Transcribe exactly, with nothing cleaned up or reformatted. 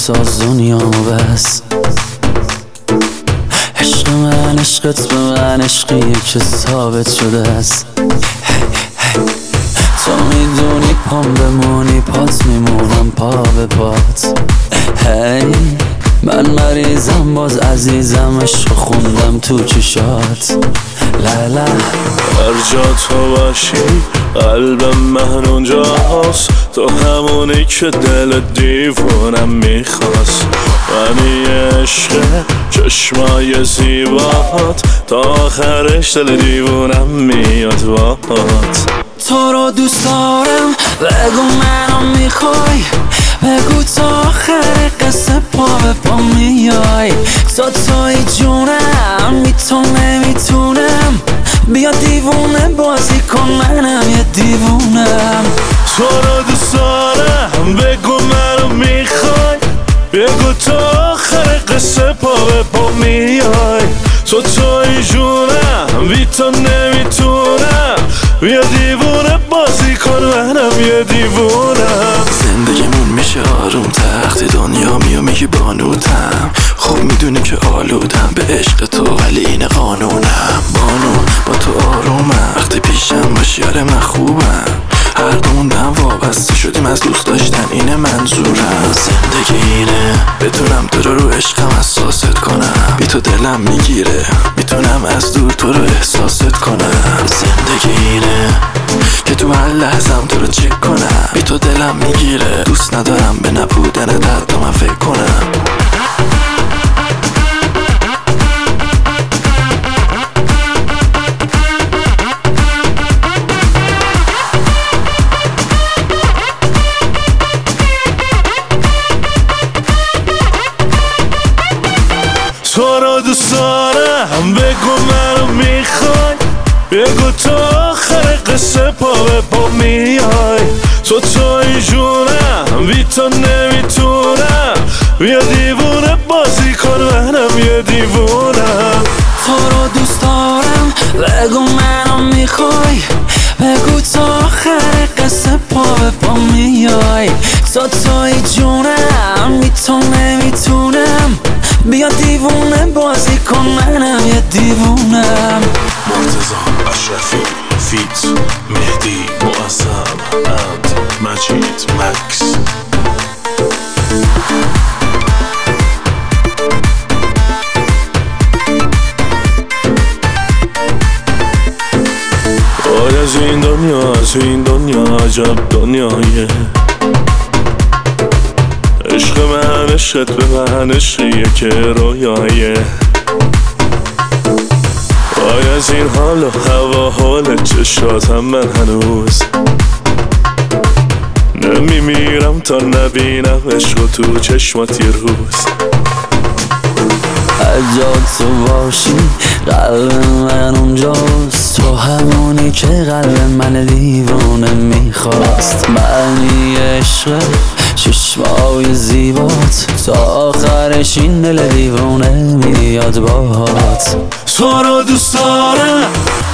بساز دنیامو بس. عشق من عشقت به من عشقیه که ثابت شده است. تو میدونی پام بمونی پات میمونم پا به پات. هی من مریضم باز عزیزم عشق خوندم تو چشات. لالا هر جا تو باشی قلبم من اونجاست. تو همونی که دل دیوونم میخواست. من عشق چشمای زیبات تا آخرش دل دیوونم میاد باهات. تو رو دوست دارم بگو منو میخوای. بگو تا آخر قصه پا به پا میای. تو توی جونم بی تو نمیتونم. بیا دیوونه بازی کن منم یه دیوونم. تو رو دوست دارم بگو منو میخوای. بگو تا آخر قصه پا به پا میای. تو توی جونم بی تو نمیتونم. بیا دیوونه بازی کن منم یه دیوونم. زندگیمون میشه آروم تختی دنیا میو میگی بانوتم. خوب میدونی که آلودم به عشق تو ولی این قانونم. بانو با تو آرومم وقتی پیشم باشی آره من خوبم. هر دومون به هم وابسته شدیم از دوست داشتن اینه منظورم. زندگی اینه بتونم تو رو رو عشقم احساست کنم. بی تو دلم میگیره میتونم از دور تو رو احساست کنم. زندگی اینه که تو هر لحظم تو رو چک کنم. بی تو دلم میگیره دوست ندارم به نبودن درد من فکر کنم. تو رو دوست دارم بگو منو میخوای. بگو تا آخر قصه پا به پا میای. تو توی جونم بی تو نمیتونم. بیا دیوونه بازی کن منم یه دیوونم. تو رو دوست دارم بگو منو میخوای. بگو تا آخر قصه پا به پا میای. تو توی جونم بی تو نمیتونم. بیا دیوونه بازی کن منم یه دیوونم. مرتضی اشرفی فیت مهدی معظم اند مجید مکس. آیا از این دنیا از این دنیا عجب دنیایه. عشق من عشقت به من عشقیه که رویایه. وای از این حال و هوا حال چشاتم من هنوز نمیمیرم تا نبینم عشق و تو چشمات یه روز. هرجا تو باشی قلب من اونجاست. تو همونی که قلب من دیوانه میخواست. معنی عشق چشمای زیبات تا آخرش این دل دیوانه میاد باهات. تو رو دوست دارم